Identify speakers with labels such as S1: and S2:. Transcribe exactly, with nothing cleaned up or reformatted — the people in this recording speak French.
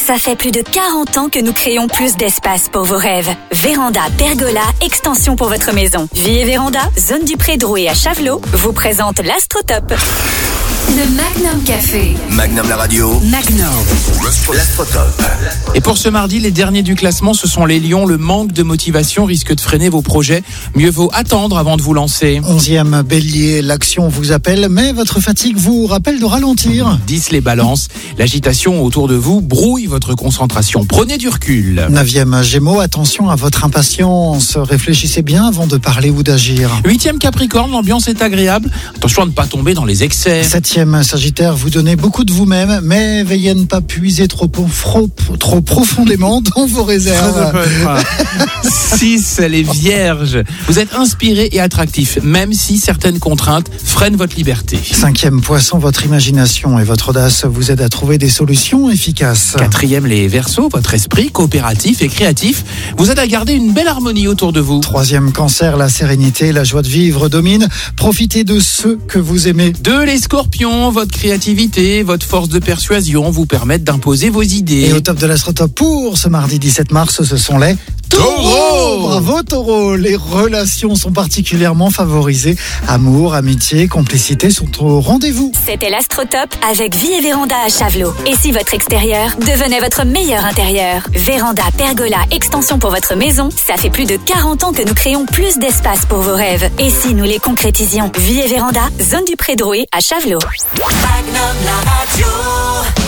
S1: Ça fait plus de quarante ans que nous créons plus d'espace pour vos rêves. Véranda, pergola, extension pour votre maison. Vie et Véranda, zone du Pré-Drouet à Chavelot, vous présente l'Astrotop. Le Magnum Café.
S2: Magnum la radio.
S1: Magnum.
S2: L'Astrotop.
S3: Et pour ce mardi, les derniers du classement, ce sont les Lions. Le manque de motivation risque de freiner vos projets. Mieux vaut attendre avant de vous lancer.
S4: Onzième Bélier, l'action vous appelle, mais votre fatigue vous rappelle de ralentir.
S3: dix les balances. L'agitation autour de vous brouille votre concentration. Prenez du recul.
S4: Neuvième Gémeaux, attention à votre impatience. Réfléchissez bien avant de parler ou d'agir.
S3: Huitième Capricorne, l'ambiance est agréable. Attention à ne pas tomber dans les excès.
S4: Septième Sagittaire, vous donnez beaucoup de vous-même, mais veillez à ne pas puiser trop, trop, trop profondément dans vos réserves.
S3: six les Vierges, vous êtes inspiré et attractif, même si certaines contraintes freinent votre liberté.
S4: Cinquième Poisson, votre imagination et votre audace vous aident à trouver des solutions efficaces.
S3: Quatrième les Verseaux, votre esprit coopératif et créatif vous aide à garder une belle harmonie autour de vous.
S4: Troisième Cancer, la sérénité, la joie de vivre domine. Profitez de ceux que vous aimez.
S3: Deux les Scorpions, votre créativité, votre force de persuasion vous permettent d'imposer vos idées.
S4: Et au top de l'Astrotop pour ce mardi dix-sept mars, ce sont les Taureaux. Bravo Taureau. Les relations sont particulièrement favorisées. Amour, amitié, complicité sont au rendez-vous.
S1: C'était l'Astrotop avec Vie et Véranda à Chavelot. Et si votre extérieur devenait votre meilleur intérieur? Véranda, pergola, extension pour votre maison, ça fait plus de quarante ans que nous créons plus d'espace pour vos rêves. Et si nous les concrétisions? Vie et Véranda, zone du Pré-Drouet à Chavelot.
S2: Magnum la radio.